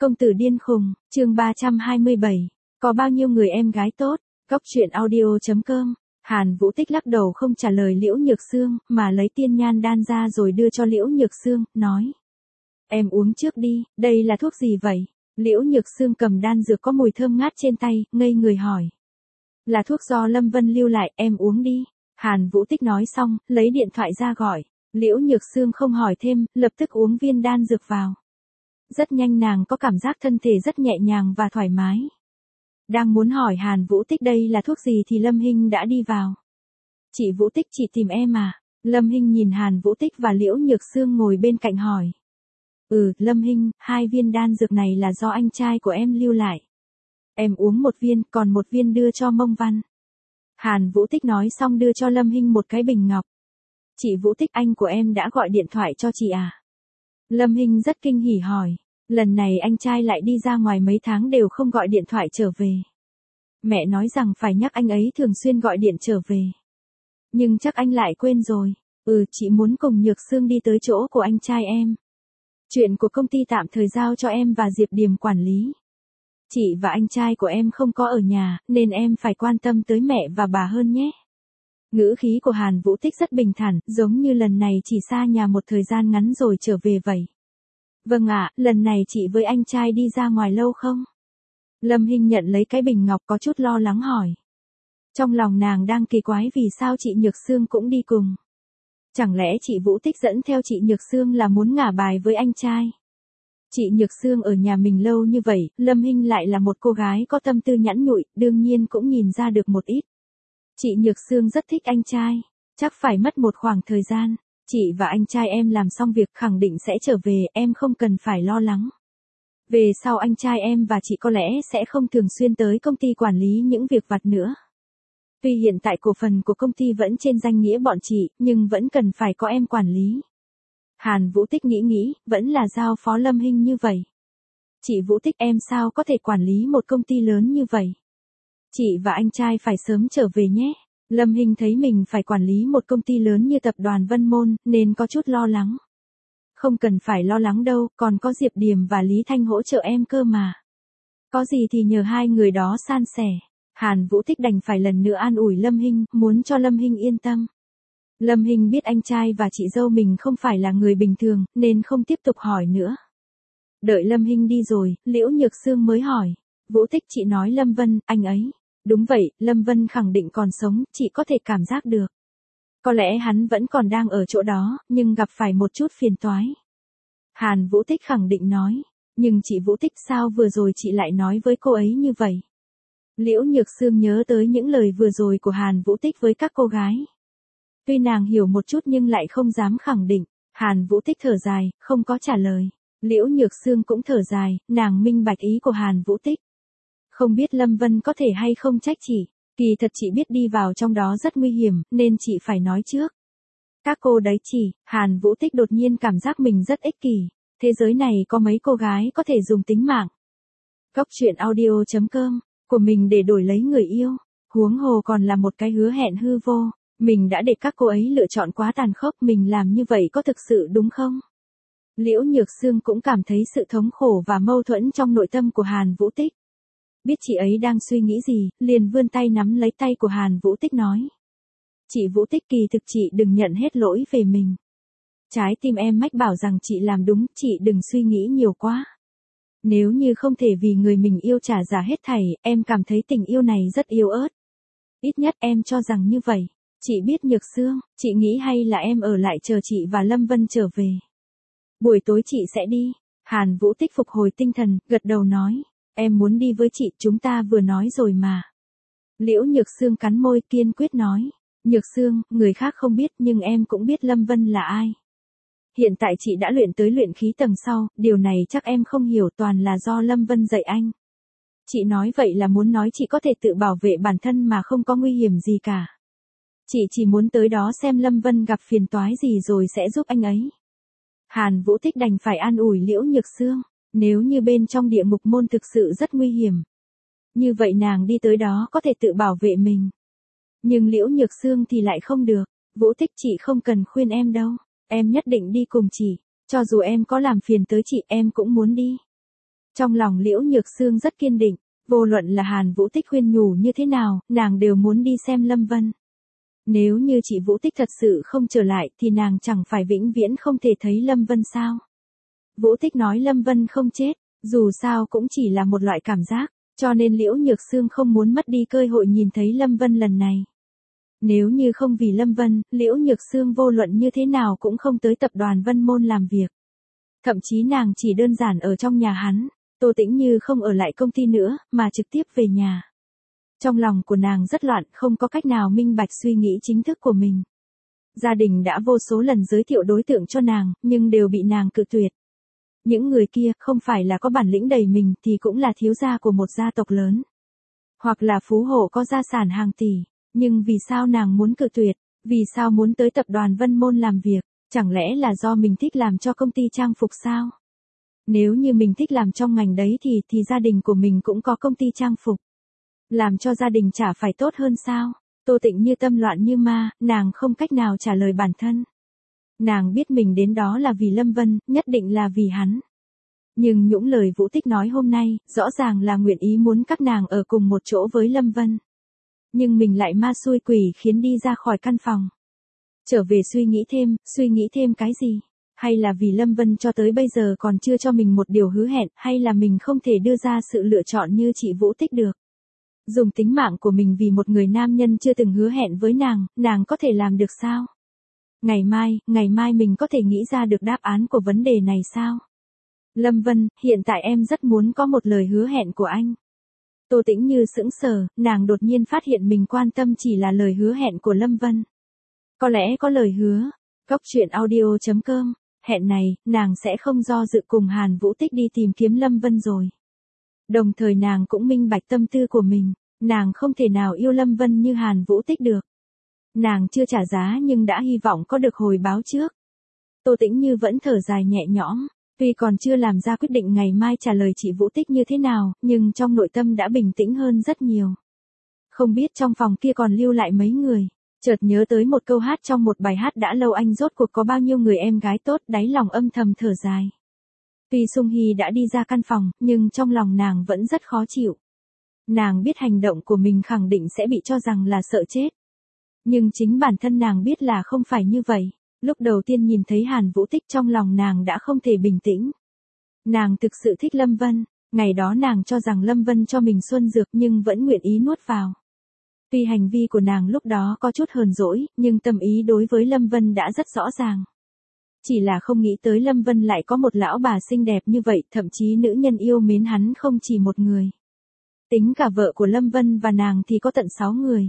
Công tử điên khùng, chương 327. Có bao nhiêu người em gái tốt? Góc truyện audio.com. Hàn Vũ Tích lắc đầu không trả lời Liễu Nhược Sương, mà lấy tiên nhan đan ra rồi đưa cho Liễu Nhược Sương, nói. Em uống trước đi, đây là thuốc gì vậy? Liễu Nhược Sương cầm đan dược có mùi thơm ngát trên tay, ngây người hỏi. Là thuốc do Lâm Vân lưu lại, em uống đi. Hàn Vũ Tích nói xong, lấy điện thoại ra gọi. Liễu Nhược Sương không hỏi thêm, lập tức uống viên đan dược vào. Rất nhanh nàng có cảm giác thân thể rất nhẹ nhàng và thoải mái. Đang muốn hỏi Hàn Vũ Tích đây là thuốc gì thì Lâm Hinh đã đi vào. Chị Vũ Tích chị tìm em à? Lâm Hinh nhìn Hàn Vũ Tích và Liễu Nhược Sương ngồi bên cạnh hỏi. Lâm Hinh, 2 viên đan dược này là do anh trai của em lưu lại. Em uống 1 viên, còn 1 viên đưa cho Mông Văn. Hàn Vũ Tích nói xong đưa cho Lâm Hinh một cái bình ngọc. Chị Vũ Tích, anh của em đã gọi điện thoại cho chị à? Lâm Hinh rất kinh hỉ hỏi. Lần này anh trai lại đi ra ngoài mấy tháng đều không gọi điện thoại trở về. Mẹ nói rằng phải nhắc anh ấy thường xuyên gọi điện trở về. Nhưng chắc anh lại quên rồi. Chị muốn cùng Nhược Sương đi tới chỗ của anh trai em. Chuyện của công ty tạm thời giao cho em và Diệp Điềm quản lý. Chị và anh trai của em không có ở nhà, nên em phải quan tâm tới mẹ và bà hơn nhé. Ngữ khí của Hàn Vũ Tích rất bình thản, giống như lần này chỉ xa nhà một thời gian ngắn rồi trở về vậy. Vâng ạ, lần này chị với anh trai đi ra ngoài lâu không? Lâm Hinh nhận lấy cái bình ngọc có chút lo lắng hỏi. Trong lòng nàng đang kỳ quái vì sao chị Nhược Sương cũng đi cùng. Chẳng lẽ chị Vũ Tích dẫn theo chị Nhược Sương là muốn ngả bài với anh trai? Chị Nhược Sương ở nhà mình lâu như vậy, Lâm Hinh lại là một cô gái có tâm tư nhẵn nhụi, đương nhiên cũng nhìn ra được một ít. Chị Nhược Sương rất thích anh trai, chắc phải mất một khoảng thời gian. Chị và anh trai em làm xong việc khẳng định sẽ trở về, em không cần phải lo lắng. Về sau anh trai em và chị có lẽ sẽ không thường xuyên tới công ty quản lý những việc vặt nữa. Tuy hiện tại cổ phần của công ty vẫn trên danh nghĩa bọn chị, nhưng vẫn cần phải có em quản lý. Hàn Vũ Tích nghĩ, vẫn là giao phó Lâm Hinh như vậy. Chị Vũ Tích, em sao có thể quản lý một công ty lớn như vậy? Chị và anh trai phải sớm trở về nhé. Lâm Hinh thấy mình phải quản lý một công ty lớn như tập đoàn Vân Môn, nên có chút lo lắng. Không cần phải lo lắng đâu, còn có Diệp Điềm và Lý Thanh hỗ trợ em cơ mà. Có gì thì nhờ 2 người đó san sẻ. Hàn Vũ Tích đành phải lần nữa an ủi Lâm Hinh, muốn cho Lâm Hinh yên tâm. Lâm Hinh biết anh trai và chị dâu mình không phải là người bình thường, nên không tiếp tục hỏi nữa. Đợi Lâm Hinh đi rồi, Liễu Nhược Sương mới hỏi. Vũ Tích, chị nói Lâm Vân, anh ấy. Đúng vậy, Lâm Vân khẳng định còn sống, chị có thể cảm giác được. Có lẽ hắn vẫn còn đang ở chỗ đó, nhưng gặp phải một chút phiền toái. Hàn Vũ Tích khẳng định nói. Nhưng chị Vũ Tích, sao vừa rồi chị lại nói với cô ấy như vậy? Liễu Nhược Sương nhớ tới những lời vừa rồi của Hàn Vũ Tích với các cô gái. Tuy nàng hiểu một chút nhưng lại không dám khẳng định. Hàn Vũ Tích thở dài, không có trả lời. Liễu Nhược Sương cũng thở dài, nàng minh bạch ý của Hàn Vũ Tích. Không biết Lâm Vân có thể hay không trách chị. Kỳ thật chị biết đi vào trong đó rất nguy hiểm, nên chị phải nói trước. Các cô đấy chị, Hàn Vũ Tích đột nhiên cảm giác mình rất ích kỷ. Thế giới này có mấy cô gái có thể dùng tính mạng. Góc truyện audio.com, của mình để đổi lấy người yêu. Huống hồ còn là một cái hứa hẹn hư vô. Mình đã để các cô ấy lựa chọn quá tàn khốc, mình làm như vậy có thực sự đúng không? Liễu Nhược Sương cũng cảm thấy sự thống khổ và mâu thuẫn trong nội tâm của Hàn Vũ Tích. Biết chị ấy đang suy nghĩ gì, liền vươn tay nắm lấy tay của Hàn Vũ Tích nói. Chị Vũ Tích, kỳ thực chị đừng nhận hết lỗi về mình. Trái tim em mách bảo rằng chị làm đúng, chị đừng suy nghĩ nhiều quá. Nếu như không thể vì người mình yêu trả giá hết thảy, em cảm thấy tình yêu này rất yếu ớt. Ít nhất em cho rằng như vậy. Chị biết Nhược Sương, chị nghĩ hay là em ở lại chờ chị và Lâm Vân trở về. Buổi tối chị sẽ đi. Hàn Vũ Tích phục hồi tinh thần, gật đầu nói. Em muốn đi với chị, chúng ta vừa nói rồi mà. Liễu Nhược Sương cắn môi kiên quyết nói. Nhược Sương, người khác không biết nhưng em cũng biết Lâm Vân là ai. Hiện tại chị đã luyện tới luyện khí tầng sau, điều này chắc em không hiểu, toàn là do Lâm Vân dạy anh. Chị nói vậy là muốn nói chị có thể tự bảo vệ bản thân mà không có nguy hiểm gì cả. Chị chỉ muốn tới đó xem Lâm Vân gặp phiền toái gì rồi sẽ giúp anh ấy. Hàn Vũ Tích đành phải an ủi Liễu Nhược Sương. Nếu như bên trong địa ngục môn thực sự rất nguy hiểm. Như vậy nàng đi tới đó có thể tự bảo vệ mình. Nhưng Liễu Nhược Sương thì lại không được. Vũ Tích, chị không cần khuyên em đâu. Em nhất định đi cùng chị. Cho dù em có làm phiền tới chị, em cũng muốn đi. Trong lòng Liễu Nhược Sương rất kiên định, vô luận là Hàn Vũ Tích khuyên nhủ như thế nào, nàng đều muốn đi xem Lâm Vân. Nếu như chị Vũ Tích thật sự không trở lại thì nàng chẳng phải vĩnh viễn không thể thấy Lâm Vân sao? Vũ Tích nói Lâm Vân không chết, dù sao cũng chỉ là một loại cảm giác, cho nên Liễu Nhược Sương không muốn mất đi cơ hội nhìn thấy Lâm Vân lần này. Nếu như không vì Lâm Vân, Liễu Nhược Sương vô luận như thế nào cũng không tới tập đoàn Vân Môn làm việc. Thậm chí nàng chỉ đơn giản ở trong nhà hắn, Tô Tĩnh Như không ở lại công ty nữa, mà trực tiếp về nhà. Trong lòng của nàng rất loạn, không có cách nào minh bạch suy nghĩ chính thức của mình. Gia đình đã vô số lần giới thiệu đối tượng cho nàng, nhưng đều bị nàng cự tuyệt. Những người kia không phải là có bản lĩnh đầy mình thì cũng là thiếu gia của một gia tộc lớn. Hoặc là phú hộ có gia sản hàng tỷ. Nhưng vì sao nàng muốn cự tuyệt? Vì sao muốn tới tập đoàn Vân Môn làm việc? Chẳng lẽ là do mình thích làm cho công ty trang phục sao? Nếu như mình thích làm trong ngành đấy thì gia đình của mình cũng có công ty trang phục. Làm cho gia đình chả phải tốt hơn sao? Tô Tĩnh Như tâm loạn như ma, nàng không cách nào trả lời bản thân. Nàng biết mình đến đó là vì Lâm Vân, nhất định là vì hắn. Nhưng những lời Vũ Tích nói hôm nay, rõ ràng là nguyện ý muốn các nàng ở cùng một chỗ với Lâm Vân. Nhưng mình lại ma xui quỷ khiến đi ra khỏi căn phòng. Trở về suy nghĩ thêm cái gì? Hay là vì Lâm Vân cho tới bây giờ còn chưa cho mình một điều hứa hẹn, hay là mình không thể đưa ra sự lựa chọn như chị Vũ Tích được? Dùng tính mạng của mình vì một người nam nhân chưa từng hứa hẹn với nàng có thể làm được sao? Ngày mai mình có thể nghĩ ra được đáp án của vấn đề này sao? Lâm Vân, hiện tại em rất muốn có một lời hứa hẹn của anh. Tô Tĩnh Như sững sờ, nàng đột nhiên phát hiện mình quan tâm chỉ là lời hứa hẹn của Lâm Vân. Có lẽ có lời hứa. Cốc truyện audio.com, hẹn này, nàng sẽ không do dự cùng Hàn Vũ Tích đi tìm kiếm Lâm Vân rồi. Đồng thời nàng cũng minh bạch tâm tư của mình, nàng không thể nào yêu Lâm Vân như Hàn Vũ Tích được. Nàng chưa trả giá nhưng đã hy vọng có được hồi báo trước. Tô Tĩnh Như vẫn thở dài nhẹ nhõm, tuy còn chưa làm ra quyết định ngày mai trả lời chị Vũ Tích như thế nào, nhưng trong nội tâm đã bình tĩnh hơn rất nhiều. Không biết trong phòng kia còn lưu lại mấy người, chợt nhớ tới một câu hát trong một bài hát đã lâu anh rốt cuộc có bao nhiêu người em gái tốt, đáy lòng âm thầm thở dài. Tuy Sung Hy đã đi ra căn phòng, nhưng trong lòng nàng vẫn rất khó chịu. Nàng biết hành động của mình khẳng định sẽ bị cho rằng là sợ chết. Nhưng chính bản thân nàng biết là không phải như vậy. Lúc đầu tiên nhìn thấy Hàn Vũ Tích trong lòng nàng đã không thể bình tĩnh. Nàng thực sự thích Lâm Vân, ngày đó nàng cho rằng Lâm Vân cho mình xuân dược nhưng vẫn nguyện ý nuốt vào. Tuy hành vi của nàng lúc đó có chút hờn dỗi, nhưng tâm ý đối với Lâm Vân đã rất rõ ràng. Chỉ là không nghĩ tới Lâm Vân lại có một lão bà xinh đẹp như vậy, thậm chí nữ nhân yêu mến hắn không chỉ một người. Tính cả vợ của Lâm Vân và nàng thì có tận 6 người.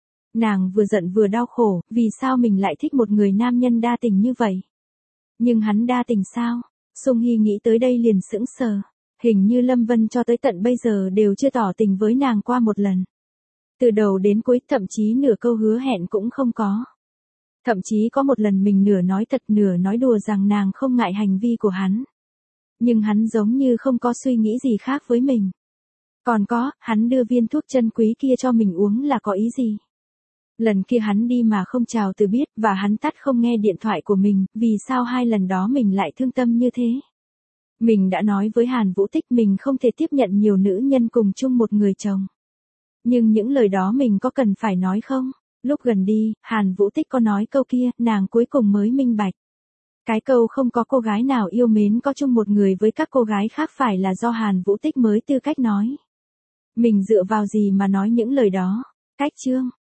Nàng vừa giận vừa đau khổ, vì sao mình lại thích một người nam nhân đa tình như vậy? Nhưng hắn đa tình sao? Sung Hy nghĩ tới đây liền sững sờ. Hình như Lâm Vân cho tới tận bây giờ đều chưa tỏ tình với nàng qua một lần. Từ đầu đến cuối thậm chí nửa câu hứa hẹn cũng không có. Thậm chí có một lần mình nửa nói thật nửa nói đùa rằng nàng không ngại hành vi của hắn. Nhưng hắn giống như không có suy nghĩ gì khác với mình. Còn có, hắn đưa viên thuốc chân quý kia cho mình uống là có ý gì? Lần kia hắn đi mà không chào từ biệt và hắn tắt không nghe điện thoại của mình, vì sao 2 lần đó mình lại thương tâm như thế? Mình đã nói với Hàn Vũ Tích mình không thể tiếp nhận nhiều nữ nhân cùng chung một người chồng. Nhưng những lời đó mình có cần phải nói không? Lúc gần đi, Hàn Vũ Tích có nói câu kia, nàng cuối cùng mới minh bạch. Cái câu không có cô gái nào yêu mến có chung một người với các cô gái khác phải là do Hàn Vũ Tích mới tư cách nói. Mình dựa vào gì mà nói những lời đó? Cách chương